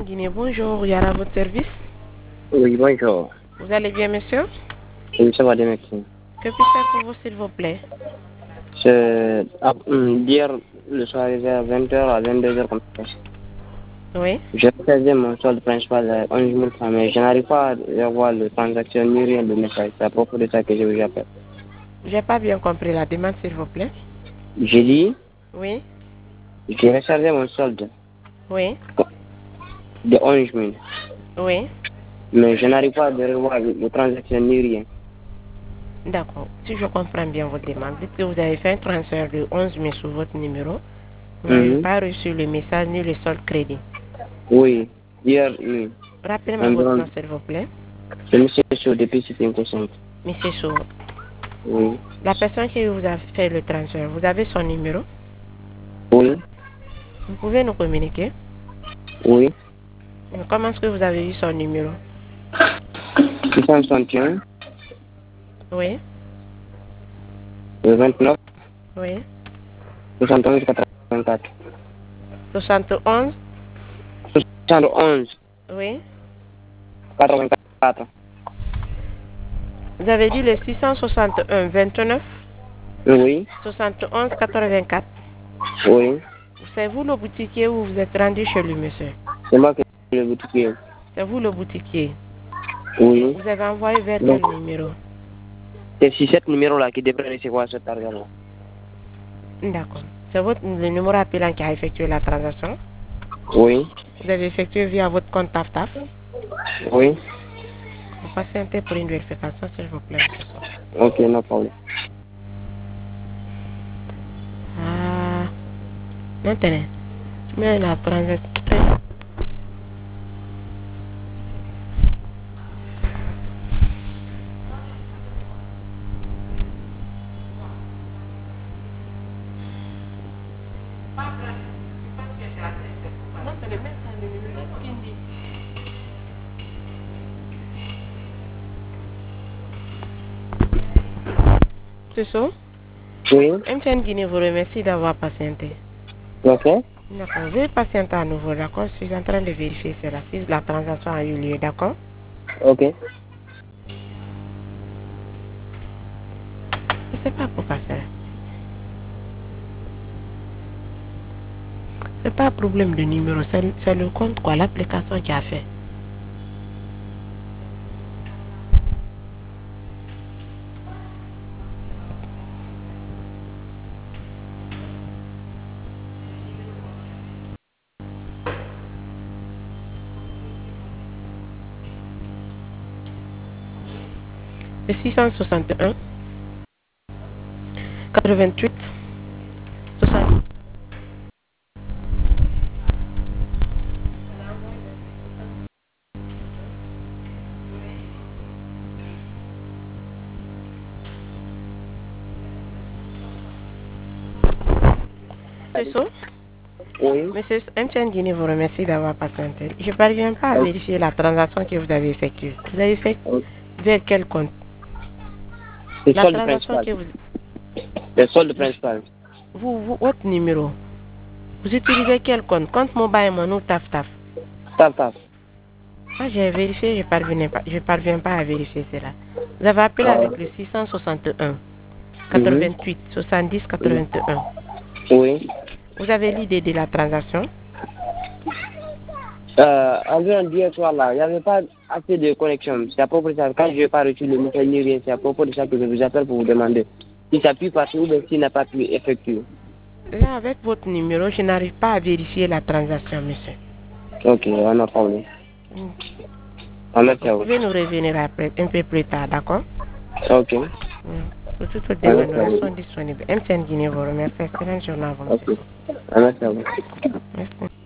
Guinée, bonjour, Yara à votre service. Oui, bonjour. Vous allez bien, monsieur? Oui, ça va bien, merci. Que puis-je faire pour vous, s'il vous plaît? Hier, le soir, arrivé à 20h à 22h comme ça. Oui. J'ai rechargé mon solde principal à 11 000 francs, mais je n'arrive pas à voir le transaction ni rien de message. C'est à propos de ça que je vous appelle. J'ai pas bien compris la demande, s'il vous plaît. J'ai dit, Oui. j'ai rechargé mon solde Oui. de 11 000, Oui. mais je n'arrive pas à revoir le transaction ni rien. D'accord. Si je comprends bien votre demande, dites que vous avez fait un transfert de 11 000 sur votre numéro. Vous n'avez pas reçu le message ni le solde crédit. Oui, hier nuit. Rappelez-moi votre nom, s'il vous plaît. C'est monsieur Sow depuis 5%. Monsieur Sow. Oui. La personne qui vous a fait le transfert, vous avez son numéro? Oui. Vous pouvez nous communiquer? Oui. Comment est-ce que vous avez eu son numéro? 661. Oui. 29. Oui. 71 84. 71. 71 Oui. 84. Vous avez dit le 661 29 Oui. 71 84. Oui. C'est vous le boutiquier ou vous êtes rendu chez lui, monsieur? C'est moi qui suis le boutiquier. C'est vous le boutiquier. Oui. Vous avez envoyé vers Donc, quel numéro? c'est cet numéro-là qui devrait recevoir cet argent-là. D'accord. C'est le numéro appelant qui a effectué la transaction? Oui. Vous avez effectué via votre compte TAF-TAF? Oui. Vous patientez pour une vérification, s'il vous plaît, monsieur Sow. Ok, no problème. Ah, maintenant, mais la transaction. C'est ça? Oui. MTN Guinée vous remercie d'avoir patienté. Ok. D'accord. Veuillez patienter à nouveau, d'accord? Je suis en train de vérifier cela, si la transaction a eu lieu, d'accord? Ok. Je ne sais pas pourquoi ça. C'est pas un problème de numéro, c'est le compte, quoi, l'application qui a fait. Le 661 88 60. C'est ça? Oui. Monsieur MTN Guinée vous remercie d'avoir patienté. Je ne parviens pas à vérifier la transaction que vous avez effectuée. Vous avez fait vers quel compte? C'est La solde transaction principal. que vous... C'est solde principal. Votre numéro. Vous utilisez quel compte? Compte mobile money ou TAF-TAF? TAF-TAF. Moi, j'ai vérifié, je parviens pas à vérifier cela. Vous avez appelé avec le 661 88 70 81. Oui. Vous avez l'idée de la transaction? Environ hier soir là, il n'y avait pas assez de connexion. C'est à propos de ça. Quand je n'ai pas reçu le message ni rien, c'est à propos de ça que je vous appelle pour vous demander si ça a pu passer ou bien s'il n'a pas pu effectuer. Là, avec votre numéro, je n'arrive pas à vérifier la transaction, monsieur. Ok, on a problème. Merci à Vous vous. pouvez nous revenir après, un peu plus tard, d'accord? Ok. Pour toutes les demandes, nous restons disponibles. MTN Guinée vous remercie. Excellente journée à vous, monsieur. Ok. Merci à vous. Merci.